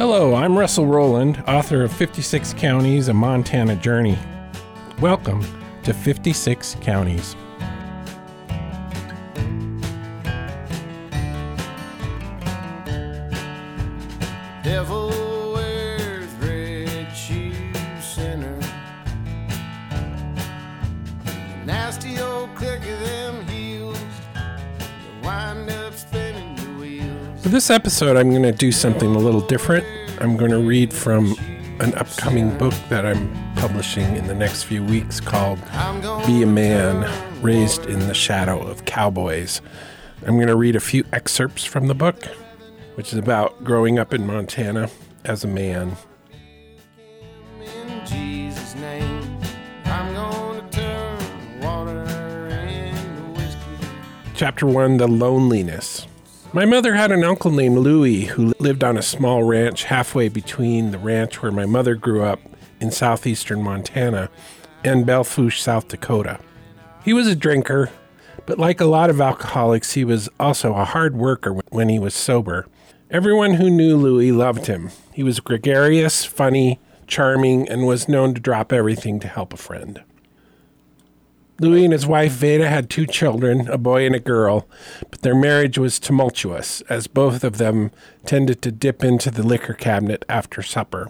Hello, I'm Russell Rowland, author of 56 Counties, A Montana Journey. Welcome to 56 Counties. Devil wears red shoes, sinner. Nasty old click of them heels. You wind up spinning the wheels. For this episode, I'm going to do something a little different. I'm going to read from an upcoming book that I'm publishing in the next few weeks called Be a Man, Raised in the Shadow of Cowboys. I'm going to read a few excerpts from the book, which is about growing up in Montana as a man. In Jesus' name, I'm gonna turn water into whiskey. Chapter 1, The Loneliness. My mother had an uncle named Louis who lived on a small ranch halfway between the ranch where my mother grew up in southeastern Montana and Belle Fourche, South Dakota. He was a drinker, but like a lot of alcoholics, he was also a hard worker when he was sober. Everyone who knew Louis loved him. He was gregarious, funny, charming, and was known to drop everything to help a friend. Louis and his wife Veda had 2 children, a boy and a girl, but their marriage was tumultuous, as both of them tended to dip into the liquor cabinet after supper.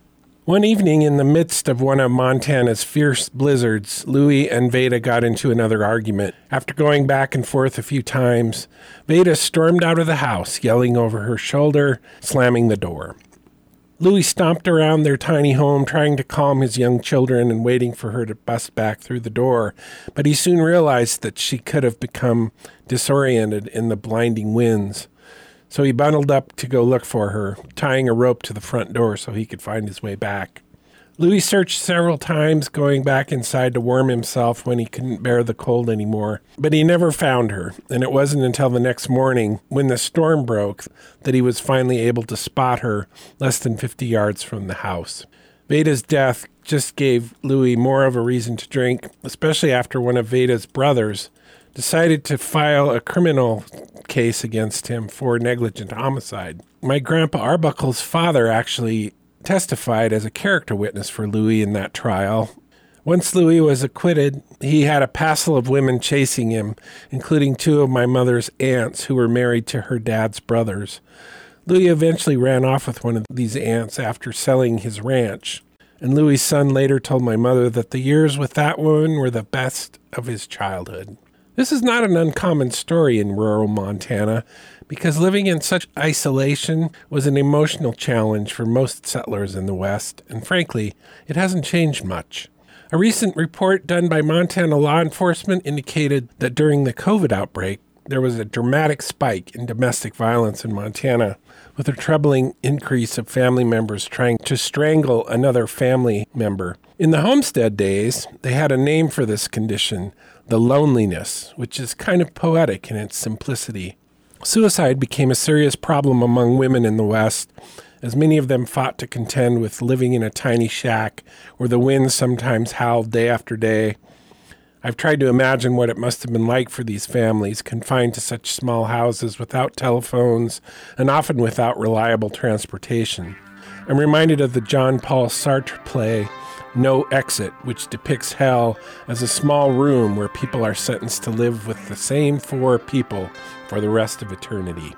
One evening, in the midst of one of Montana's fierce blizzards, Louis and Veda got into another argument. After going back and forth a few times, Veda stormed out of the house, yelling over her shoulder, slamming the door. Louis stomped around their tiny home, trying to calm his young children and waiting for her to bust back through the door, but he soon realized that she could have become disoriented in the blinding winds. So he bundled up to go look for her, tying a rope to the front door so he could find his way back. Louis searched several times, going back inside to warm himself when he couldn't bear the cold anymore. But he never found her, and it wasn't until the next morning, when the storm broke, that he was finally able to spot her less than 50 yards from the house. Veda's death just gave Louis more of a reason to drink, especially after one of Veda's brothers decided to file a criminal case against him for negligent homicide. My grandpa Arbuckle's father actually testified as a character witness for Louis in that trial. Once Louis was acquitted, he had a passel of women chasing him, including 2 of my mother's aunts who were married to her dad's brothers. Louis eventually ran off with one of these aunts after selling his ranch, and Louis' son later told my mother that the years with that woman were the best of his childhood. This is not an uncommon story in rural Montana, because living in such isolation was an emotional challenge for most settlers in the West, and frankly, it hasn't changed much. A recent report done by Montana law enforcement indicated that during the COVID outbreak, there was a dramatic spike in domestic violence in Montana, with a troubling increase of family members trying to strangle another family member. In the Homestead days, they had a name for this condition, the loneliness, which is kind of poetic in its simplicity. Suicide became a serious problem among women in the West, as many of them fought to contend with living in a tiny shack where the wind sometimes howled day after day. I've tried to imagine what it must have been like for these families, confined to such small houses without telephones and often without reliable transportation. I'm reminded of the Jean Paul Sartre play, No Exit, which depicts hell as a small room where people are sentenced to live with the same 4 people for the rest of eternity.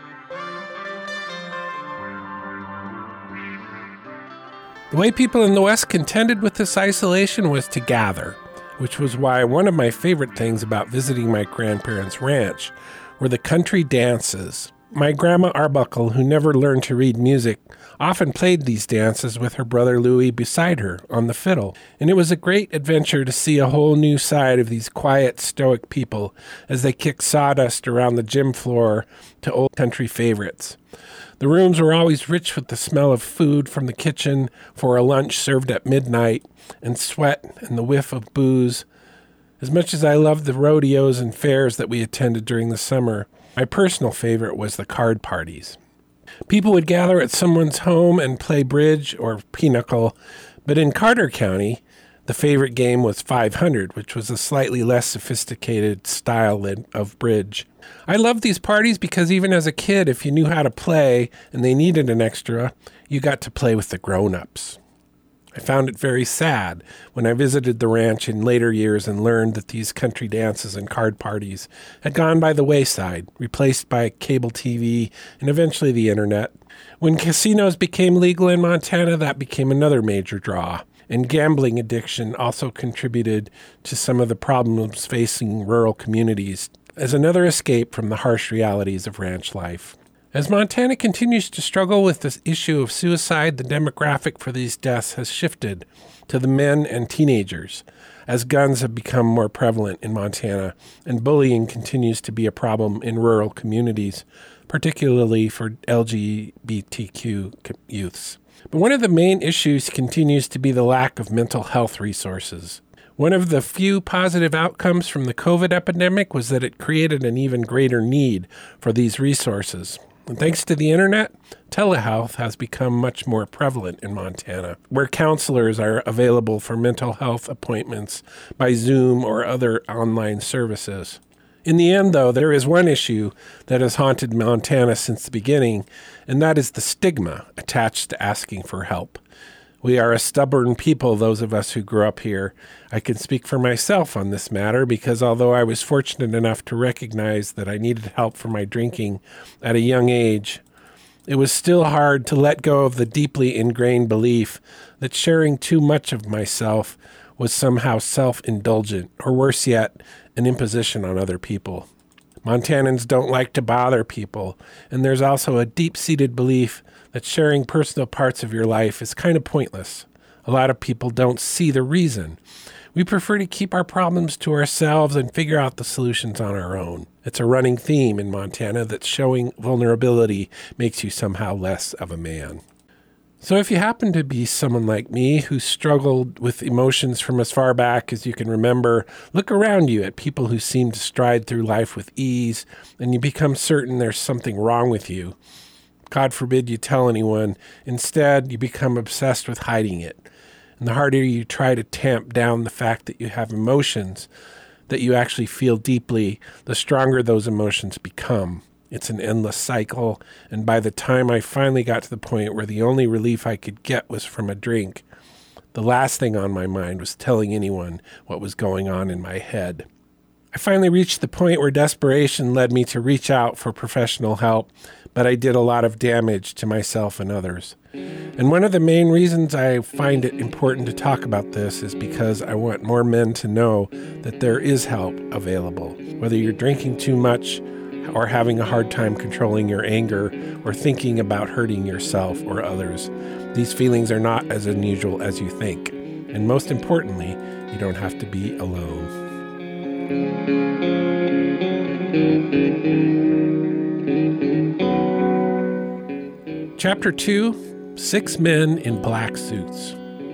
The way people in the West contended with this isolation was to gather, which was why one of my favorite things about visiting my grandparents' ranch were the country dances. My grandma Arbuckle, who never learned to read music, often played these dances with her brother Louis beside her on the fiddle, and it was a great adventure to see a whole new side of these quiet, stoic people as they kicked sawdust around the gym floor to old country favorites. The rooms were always rich with the smell of food from the kitchen for a lunch served at midnight, and sweat and the whiff of booze. As much as I loved the rodeos and fairs that we attended during the summer, my personal favorite was the card parties. People would gather at someone's home and play bridge or pinochle, but in Carter County, the favorite game was 500, which was a slightly less sophisticated style of bridge. I loved these parties because even as a kid, if you knew how to play and they needed an extra, you got to play with the grown-ups. I found it very sad when I visited the ranch in later years and learned that these country dances and card parties had gone by the wayside, replaced by cable TV and eventually the internet. When casinos became legal in Montana, that became another major draw. And gambling addiction also contributed to some of the problems facing rural communities as another escape from the harsh realities of ranch life. As Montana continues to struggle with this issue of suicide, the demographic for these deaths has shifted to the men and teenagers, as guns have become more prevalent in Montana, and bullying continues to be a problem in rural communities, particularly for LGBTQ youths. But one of the main issues continues to be the lack of mental health resources. One of the few positive outcomes from the COVID epidemic was that it created an even greater need for these resources. And thanks to the internet, telehealth has become much more prevalent in Montana, where counselors are available for mental health appointments by Zoom or other online services. In the end, though, there is one issue that has haunted Montana since the beginning, and that is the stigma attached to asking for help. We are a stubborn people, those of us who grew up here. I can speak for myself on this matter because although I was fortunate enough to recognize that I needed help for my drinking at a young age, it was still hard to let go of the deeply ingrained belief that sharing too much of myself was somehow self-indulgent, or worse yet, an imposition on other people. Montanans don't like to bother people, and there's also a deep-seated belief that sharing personal parts of your life is kind of pointless. A lot of people don't see the reason. We prefer to keep our problems to ourselves and figure out the solutions on our own. It's a running theme in Montana that showing vulnerability makes you somehow less of a man. So if you happen to be someone like me who struggled with emotions from as far back as you can remember, look around you at people who seem to stride through life with ease, and you become certain there's something wrong with you. God forbid you tell anyone. Instead, you become obsessed with hiding it. And the harder you try to tamp down the fact that you have emotions, that you actually feel deeply, the stronger those emotions become. It's an endless cycle, and by the time I finally got to the point where the only relief I could get was from a drink, the last thing on my mind was telling anyone what was going on in my head. I finally reached the point where desperation led me to reach out for professional help, but I did a lot of damage to myself and others. And one of the main reasons I find it important to talk about this is because I want more men to know that there is help available, whether you're drinking too much or having a hard time controlling your anger or thinking about hurting yourself or others. These feelings are not as unusual as you think. And most importantly, you don't have to be alone. Chapter 2, 6 Men in Black Suits.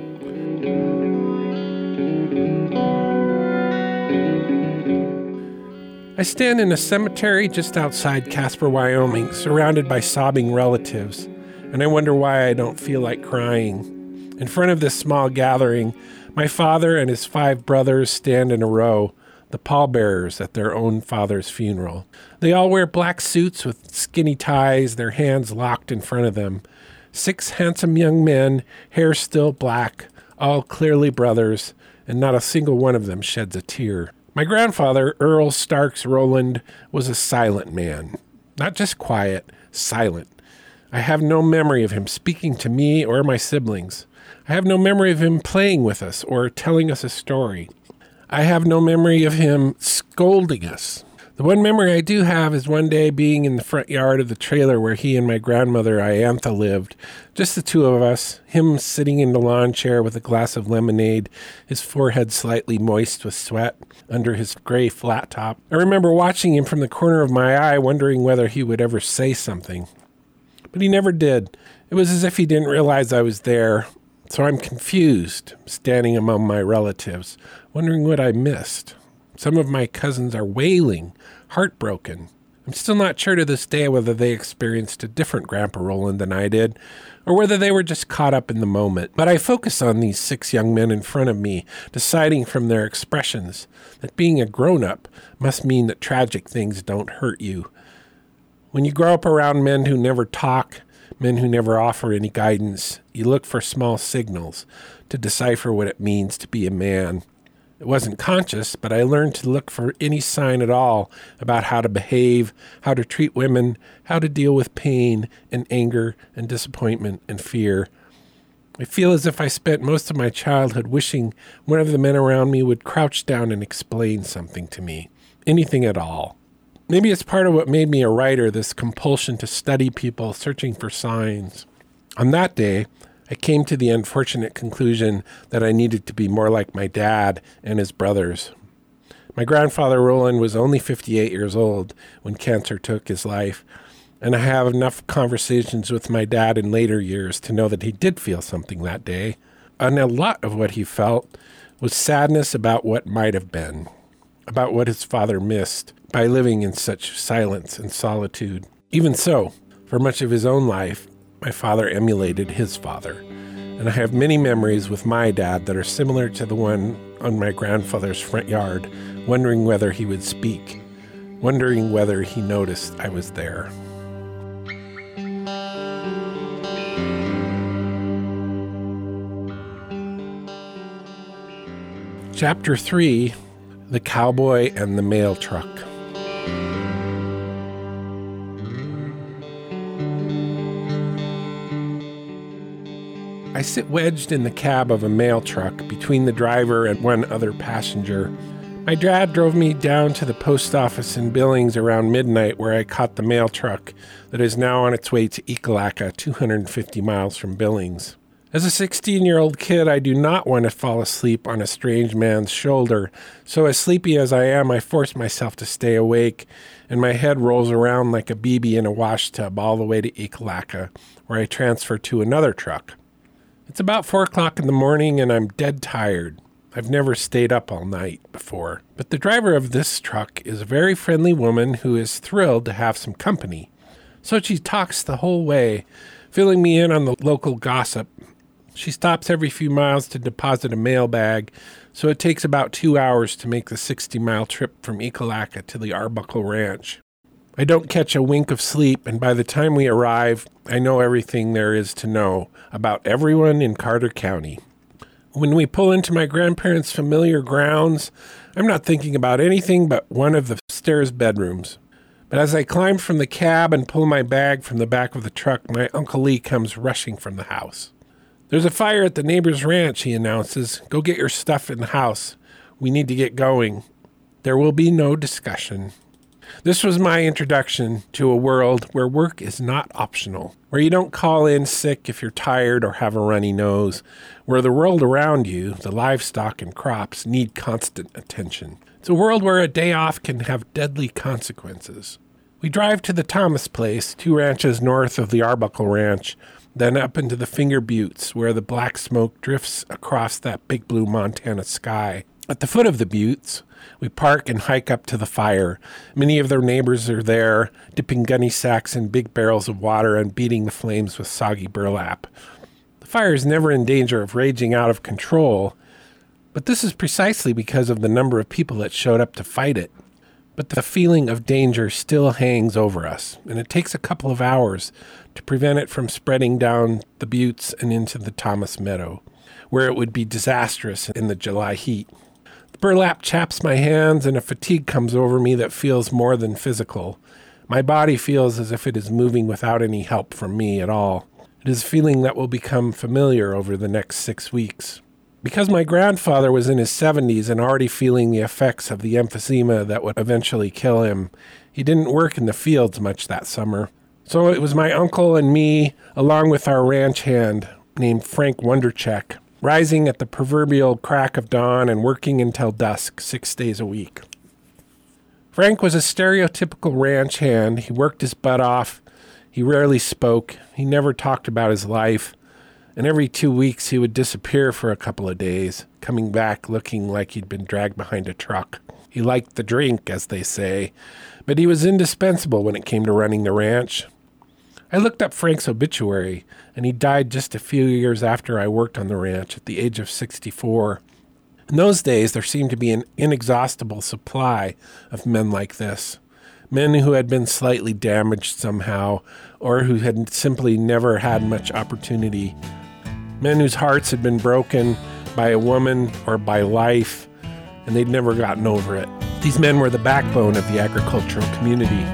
I stand in a cemetery just outside Casper, Wyoming, surrounded by sobbing relatives, and I wonder why I don't feel like crying. In front of this small gathering, my father and his 5 brothers stand in a row, the pallbearers at their own father's funeral. They all wear black suits with skinny ties, their hands locked in front of them. 6 handsome young men, hair still black, all clearly brothers, and not a single one of them sheds a tear. My grandfather, Earl Starks Rowland, was a silent man. Not just quiet, silent. I have no memory of him speaking to me or my siblings. I have no memory of him playing with us or telling us a story. I have no memory of him scolding us. The one memory I do have is one day being in the front yard of the trailer where he and my grandmother, Iantha, lived. Just the 2 of us, him sitting in the lawn chair with a glass of lemonade, his forehead slightly moist with sweat under his gray flat top. I remember watching him from the corner of my eye, wondering whether he would ever say something. But he never did. It was as if he didn't realize I was there. So I'm confused, standing among my relatives, wondering what I missed. Some of my cousins are wailing, heartbroken. I'm still not sure to this day whether they experienced a different Grandpa Rowland than I did, or whether they were just caught up in the moment. But I focus on these 6 young men in front of me, deciding from their expressions that being a grown-up must mean that tragic things don't hurt you. When you grow up around men who never talk, men who never offer any guidance. You look for small signals to decipher what it means to be a man. It wasn't conscious, but I learned to look for any sign at all about how to behave, how to treat women, how to deal with pain and anger and disappointment and fear. I feel as if I spent most of my childhood wishing one of the men around me would crouch down and explain something to me, anything at all. Maybe it's part of what made me a writer, this compulsion to study people, searching for signs. On that day, I came to the unfortunate conclusion that I needed to be more like my dad and his brothers. My grandfather Roland was only 58 years old when cancer took his life, and I have enough conversations with my dad in later years to know that he did feel something that day, and a lot of what he felt was sadness about what might have been, about what his father missed by living in such silence and solitude. Even so, for much of his own life, my father emulated his father, and I have many memories with my dad that are similar to the one on my grandfather's front yard, wondering whether he would speak, wondering whether he noticed I was there. Chapter 3, The Cowboy and the Mail Truck. I sit wedged in the cab of a mail truck between the driver and one other passenger. My dad drove me down to the post office in Billings around midnight, where I caught the mail truck that is now on its way to Ekalaka, 250 miles from Billings. As a 16-year-old kid, I do not want to fall asleep on a strange man's shoulder, so as sleepy as I am, I force myself to stay awake, and my head rolls around like a BB in a washtub all the way to Ekalaka, where I transfer to another truck. It's about 4 o'clock in the morning, and I'm dead tired. I've never stayed up all night before. But the driver of this truck is a very friendly woman who is thrilled to have some company. So she talks the whole way, filling me in on the local gossip. She stops every few miles to deposit a mail bag, so it takes about 2 hours to make the 60-mile trip from Ekalaka to the Arbuckle Ranch. I don't catch a wink of sleep, and by the time we arrive, I know everything there is to know about everyone in Carter County. When we pull into my grandparents' familiar grounds, I'm not thinking about anything but one of the stairs bedrooms. But as I climb from the cab and pull my bag from the back of the truck, my Uncle Lee comes rushing from the house. "There's a fire at the neighbor's ranch," he announces. "Go get your stuff in the house. We need to get going." There will be no discussion. This was my introduction to a world where work is not optional, where you don't call in sick if you're tired or have a runny nose, where the world around you, the livestock and crops, need constant attention. It's a world where a day off can have deadly consequences. We drive to the Thomas Place, 2 ranches north of the Arbuckle Ranch, then up into the Finger Buttes, where the black smoke drifts across that big blue Montana sky. At the foot of the buttes, we park and hike up to the fire. Many of their neighbors are there, dipping gunny sacks in big barrels of water and beating the flames with soggy burlap. The fire is never in danger of raging out of control, but this is precisely because of the number of people that showed up to fight it. But the feeling of danger still hangs over us, and it takes a couple of hours to prevent it from spreading down the buttes and into the Thomas Meadow, where it would be disastrous in the July heat. The burlap chaps my hands, and a fatigue comes over me that feels more than physical. My body feels as if it is moving without any help from me at all. It is a feeling that will become familiar over the next 6 weeks. Because my grandfather was in his 70s and already feeling the effects of the emphysema that would eventually kill him, he didn't work in the fields much that summer. So it was my uncle and me, along with our ranch hand named Frank Wondercheck, rising at the proverbial crack of dawn and working until dusk 6 days a week. Frank was a stereotypical ranch hand. He worked his butt off. He rarely spoke. He never talked about his life. And every 2 weeks he would disappear for a couple of days, coming back looking like he'd been dragged behind a truck. He liked the drink, as they say, but he was indispensable when it came to running the ranch. I looked up Frank's obituary, and he died just a few years after I worked on the ranch at the age of 64. In those days, there seemed to be an inexhaustible supply of men like this, men who had been slightly damaged somehow, or who had simply never had much opportunity. Men whose hearts had been broken by a woman or by life, and they'd never gotten over it. These men were the backbone of the agricultural community.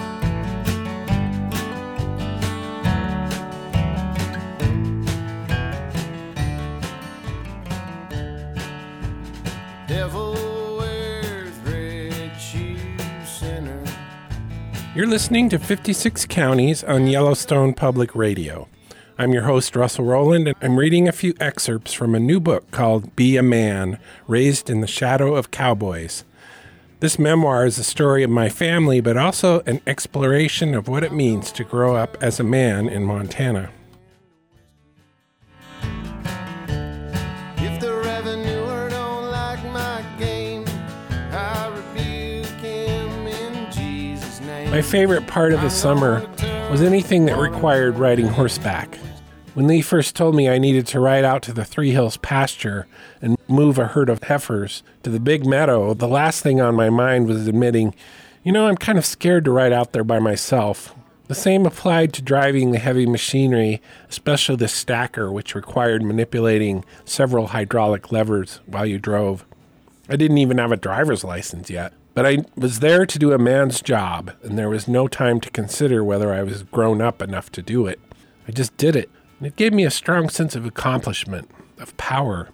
Devil wears red shoes, sinner. You're listening to 56 Counties on Yellowstone Public Radio. I'm your host, Russell Rowland, and I'm reading a few excerpts from a new book called Be a Man, Raised in the Shadow of Cowboys. This memoir is a story of my family, but also an exploration of what it means to grow up as a man in Montana. If the revenuer don't like my game, I rebuke him in Jesus' name. My favorite part of the summer was anything that required riding horseback. When Lee first told me I needed to ride out to the Three Hills pasture and move a herd of heifers to the big meadow, the last thing on my mind was admitting, I'm kind of scared to ride out there by myself. The same applied to driving the heavy machinery, especially the stacker, which required manipulating several hydraulic levers while you drove. I didn't even have a driver's license yet, but I was there to do a man's job, and there was no time to consider whether I was grown up enough to do it. I just did it. It gave me a strong sense of accomplishment, of power.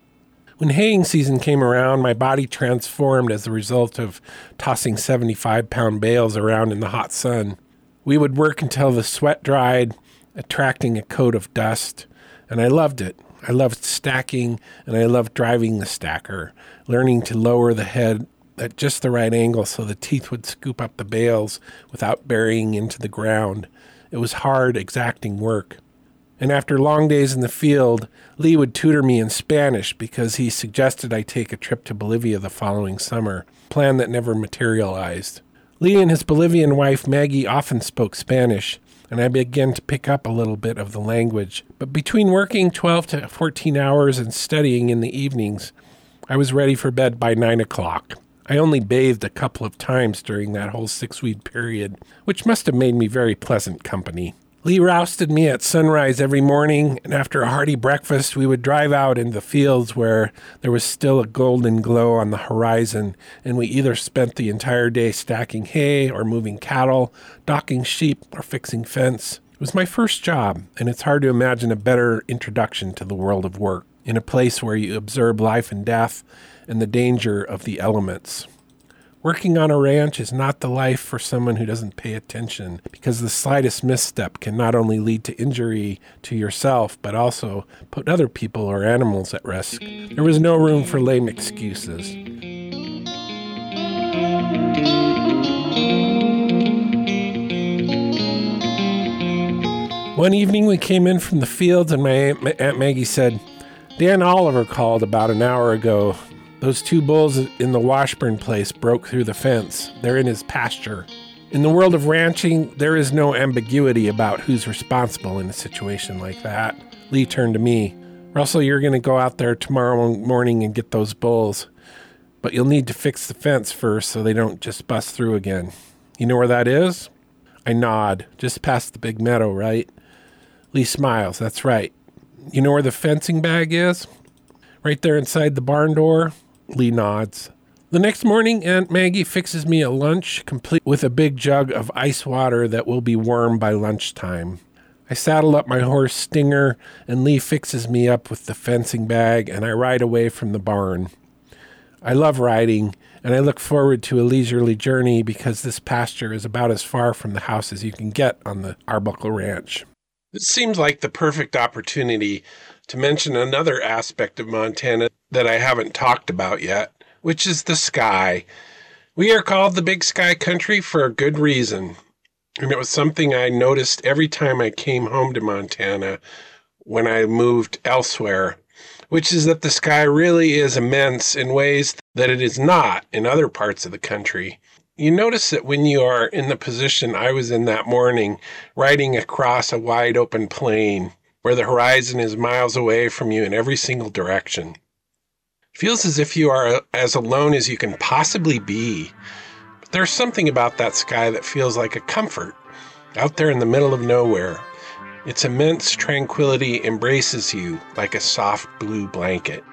When haying season came around, my body transformed as a result of tossing 75-pound bales around in the hot sun. We would work until the sweat dried, attracting a coat of dust, and I loved it. I loved stacking, and I loved driving the stacker, learning to lower the head at just the right angle so the teeth would scoop up the bales without burying into the ground. It was hard, exacting work. And after long days in the field, Lee would tutor me in Spanish because he suggested I take a trip to Bolivia the following summer, a plan that never materialized. Lee and his Bolivian wife Maggie often spoke Spanish, and I began to pick up a little bit of the language. But between working 12 to 14 hours and studying in the evenings, I was ready for bed by 9 o'clock. I only bathed a couple of times during that whole 6-week period, which must have made me very pleasant company. Lee rousted me at sunrise every morning, and after a hearty breakfast, we would drive out into the fields where there was still a golden glow on the horizon, and we either spent the entire day stacking hay or moving cattle, docking sheep, or fixing fence. It was my first job, and it's hard to imagine a better introduction to the world of work, in a place where you observe life and death and the danger of the elements. Working on a ranch is not the life for someone who doesn't pay attention, because the slightest misstep can not only lead to injury to yourself, but also put other people or animals at risk. There was no room for lame excuses. One evening we came in from the fields and my Aunt Maggie said, "Dan Oliver called about an hour ago. Those 2 bulls in the Washburn place broke through the fence. They're in his pasture." In the world of ranching, there is no ambiguity about who's responsible in a situation like that. Lee turned to me. "Russell, you're going to go out there tomorrow morning and get those bulls. But you'll need to fix the fence first so they don't just bust through again. You know where that is?" I nod. "Just past the big meadow, right?" Lee smiles. "That's right." "You know where the fencing bag is?" "Right there inside the barn door." Lee nods. The next morning, Aunt Maggie fixes me a lunch, complete with a big jug of ice water that will be warm by lunchtime. I saddle up my horse Stinger, and Lee fixes me up with the fencing bag, and I ride away from the barn. I love riding, and I look forward to a leisurely journey because this pasture is about as far from the house as you can get on the Arbuckle Ranch. It seems like the perfect opportunity to mention another aspect of Montana that I haven't talked about yet, which is the sky. We are called the Big Sky Country for a good reason, and it was something I noticed every time I came home to Montana when I moved elsewhere, which is that the sky really is immense in ways that it is not in other parts of the country. You notice that when you are in the position I was in that morning, riding across a wide open plain, where the horizon is miles away from you in every single direction. It feels as if you are as alone as you can possibly be. But There's something about that sky that feels like a comfort, out there in the middle of nowhere. Its immense tranquility embraces you like a soft blue blanket.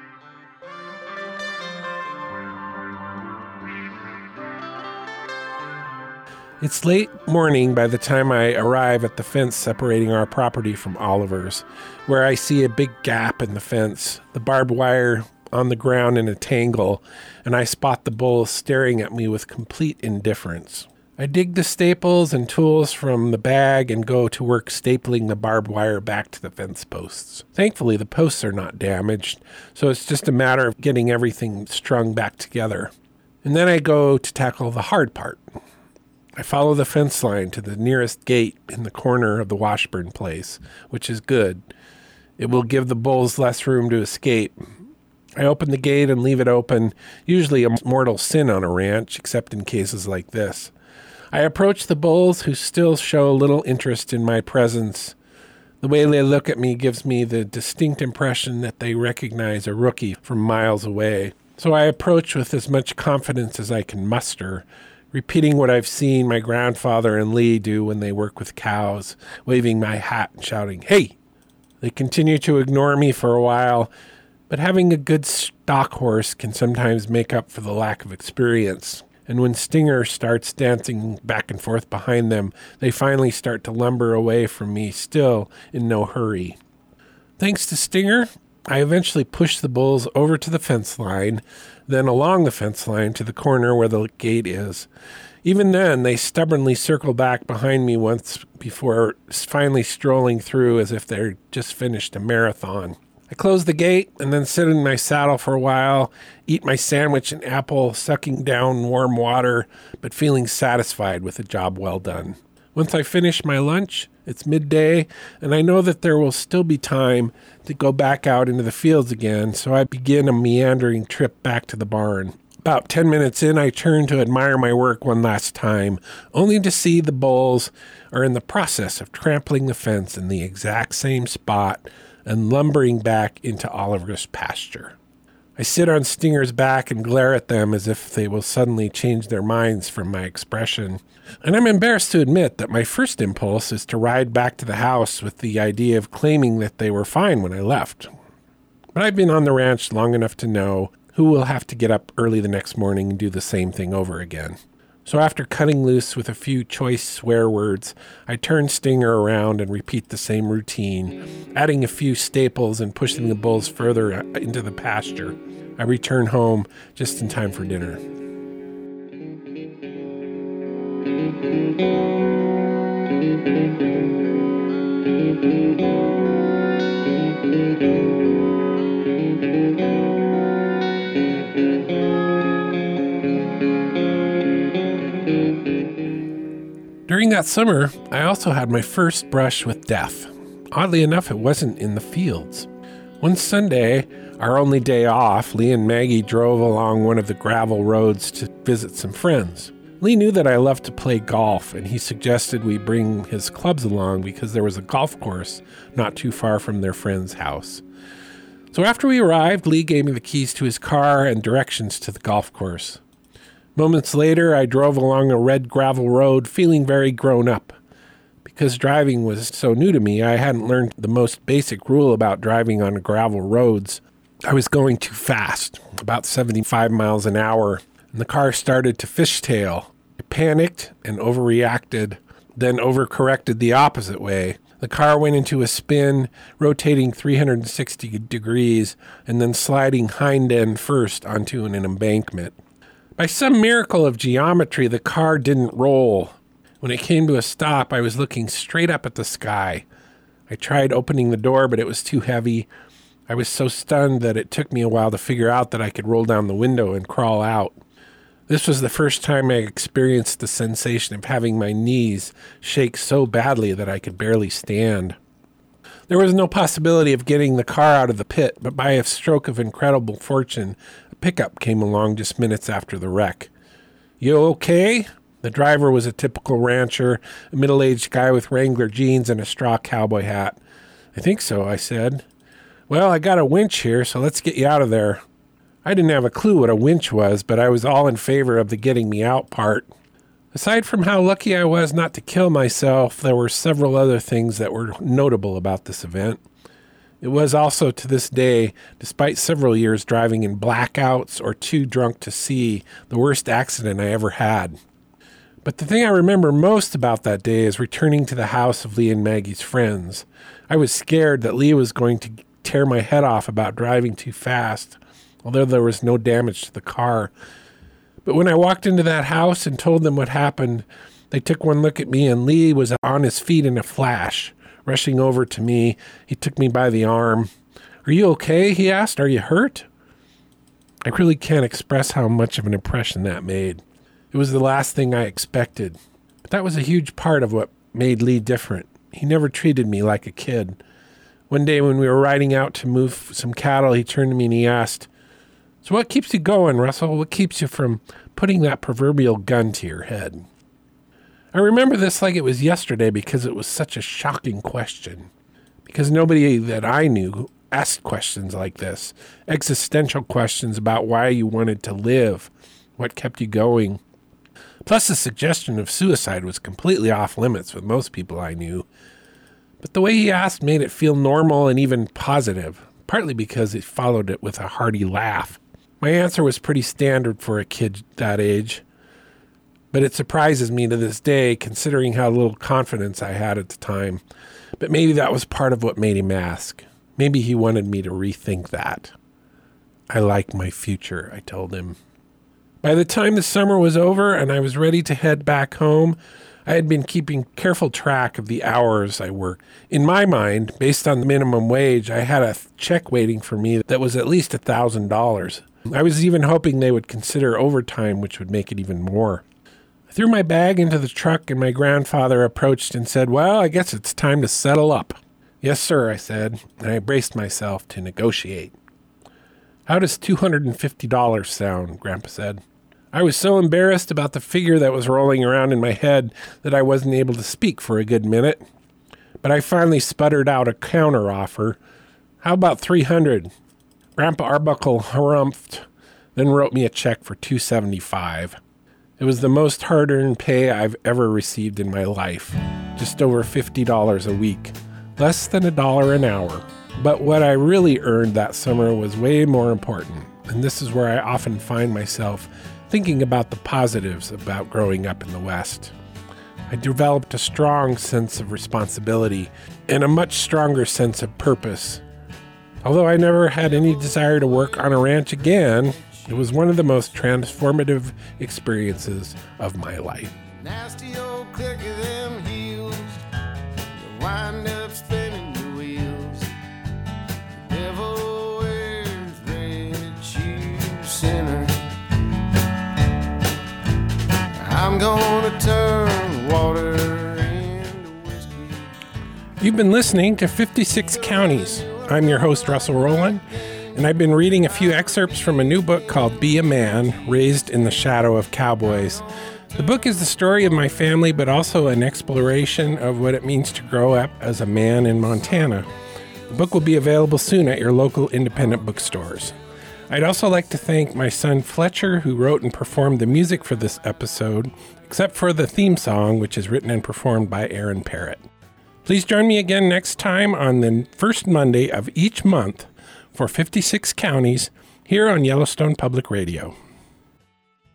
It's late morning by the time I arrive at the fence separating our property from Oliver's, where I see a big gap in the fence, the barbed wire on the ground in a tangle, and I spot the bulls staring at me with complete indifference. I dig the staples and tools from the bag and go to work stapling the barbed wire back to the fence posts. Thankfully, the posts are not damaged, so it's just a matter of getting everything strung back together. And then I go to tackle the hard part. I follow the fence line to the nearest gate in the corner of the Washburn place, which is good. It will give the bulls less room to escape. I open the gate and leave it open, usually a mortal sin on a ranch, except in cases like this. I approach the bulls, who still show little interest in my presence. The way they look at me gives me the distinct impression that they recognize a rookie from miles away. So I approach with as much confidence as I can muster, repeating what I've seen my grandfather and Lee do when they work with cows, waving my hat and shouting, "Hey!" They continue to ignore me for a while, but having a good stock horse can sometimes make up for the lack of experience. And when Stinger starts dancing back and forth behind them, they finally start to lumber away from me, still in no hurry. Thanks to Stinger, I eventually push the bulls over to the fence line, then along the fence line to the corner where the gate is. Even then, they stubbornly circle back behind me once before finally strolling through as if they're just finished a marathon. I close the gate and then sit in my saddle for a while, eat my sandwich and apple, sucking down warm water, but feeling satisfied with a job well done. Once I finish my lunch, it's midday, and I know that there will still be time to go back out into the fields again, so I begin a meandering trip back to the barn. About 10 minutes in, I turn to admire my work one last time, only to see the bulls are in the process of trampling the fence in the exact same spot and lumbering back into Oliver's pasture. I sit on Stinger's back and glare at them as if they will suddenly change their minds from my expression. And I'm embarrassed to admit that my first impulse is to ride back to the house with the idea of claiming that they were fine when I left. But I've been on the ranch long enough to know who will have to get up early the next morning and do the same thing over again. So after cutting loose with a few choice swear words, I turn Stinger around and repeat the same routine, adding a few staples and pushing the bulls further into the pasture. I return home just in time for dinner. During that summer, I also had my first brush with death. Oddly enough, it wasn't in the fields. One Sunday, our only day off, Lee and Maggie drove along one of the gravel roads to visit some friends. Lee knew that I loved to play golf, and he suggested we bring his clubs along because there was a golf course not too far from their friend's house. So after we arrived, Lee gave me the keys to his car and directions to the golf course. Moments later, I drove along a red gravel road feeling very grown up. Because driving was so new to me, I hadn't learned the most basic rule about driving on gravel roads. I was going too fast, about 75 miles an hour, and the car started to fishtail. I panicked and overreacted, then overcorrected the opposite way. The car went into a spin, rotating 360 degrees, and then sliding hind end first onto an embankment. By some miracle of geometry, the car didn't roll. When it came to a stop, I was looking straight up at the sky. I tried opening the door, but it was too heavy. I was so stunned that it took me a while to figure out that I could roll down the window and crawl out. This was the first time I experienced the sensation of having my knees shake so badly that I could barely stand. There was no possibility of getting the car out of the pit, but by a stroke of incredible fortune, a pickup came along just minutes after the wreck. "You okay?" The driver was a typical rancher, a middle-aged guy with Wrangler jeans and a straw cowboy hat. "I think so," I said. "Well, I got a winch here, so let's get you out of there." I didn't have a clue what a winch was, but I was all in favor of the getting me out part. Aside from how lucky I was not to kill myself, there were several other things that were notable about this event. It was also, to this day, despite several years driving in blackouts or too drunk to see, the worst accident I ever had. But the thing I remember most about that day is returning to the house of Lee and Maggie's friends. I was scared that Lee was going to tear my head off about driving too fast, although there was no damage to the car. But when I walked into that house and told them what happened, they took one look at me, and Lee was on his feet in a flash. Rushing over to me, he took me by the arm. "Are you okay?" he asked. "Are you hurt?" I really can't express how much of an impression that made. It was the last thing I expected. But that was a huge part of what made Lee different. He never treated me like a kid. One day when we were riding out to move some cattle, he turned to me and he asked, "So what keeps you going, Russell? What keeps you from putting that proverbial gun to your head?" I remember this like it was yesterday because it was such a shocking question. Because nobody that I knew asked questions like this. Existential questions about why you wanted to live, what kept you going. Plus the suggestion of suicide was completely off limits with most people I knew. But the way he asked made it feel normal and even positive, partly because he followed it with a hearty laugh. My answer was pretty standard for a kid that age. But it surprises me to this day, considering how little confidence I had at the time. But maybe that was part of what made him ask. Maybe he wanted me to rethink that. "I like my future," I told him. By the time the summer was over and I was ready to head back home, I had been keeping careful track of the hours I worked. In my mind, based on the minimum wage, I had a check waiting for me that was at least $1,000. I was even hoping they would consider overtime, which would make it even more. I threw my bag into the truck and my grandfather approached and said, "Well, I guess it's time to settle up." "Yes, sir," I said, and I braced myself to negotiate. "How does $250 sound?" Grandpa said. I was so embarrassed about the figure that was rolling around in my head that I wasn't able to speak for a good minute. But I finally sputtered out a counteroffer. "How about 300? Grandpa Arbuckle harumphed, then wrote me a check for $275. It was the most hard-earned pay I've ever received in my life, just over $50 a week, less than $1 an hour. But what I really earned that summer was way more important, and this is where I often find myself thinking about the positives about growing up in the West. I developed a strong sense of responsibility and a much stronger sense of purpose. Although I never had any desire to work on a ranch again, it was one of the most transformative experiences of my life. Nasty old click of them heels, you wind up spinning your wheels. The devil wears red shoes, sinner. I'm gonna turn water into whiskey. You've been listening to 56 Counties. I'm your host, Russell Rowland, and I've been reading a few excerpts from a new book called Be a Man, Raised in the Shadow of Cowboys. The book is the story of my family, but also an exploration of what it means to grow up as a man in Montana. The book will be available soon at your local independent bookstores. I'd also like to thank my son Fletcher, who wrote and performed the music for this episode, except for the theme song, which is written and performed by Aaron Parrott. Please join me again next time on the first Monday of each month for 56 Counties here on Yellowstone Public Radio.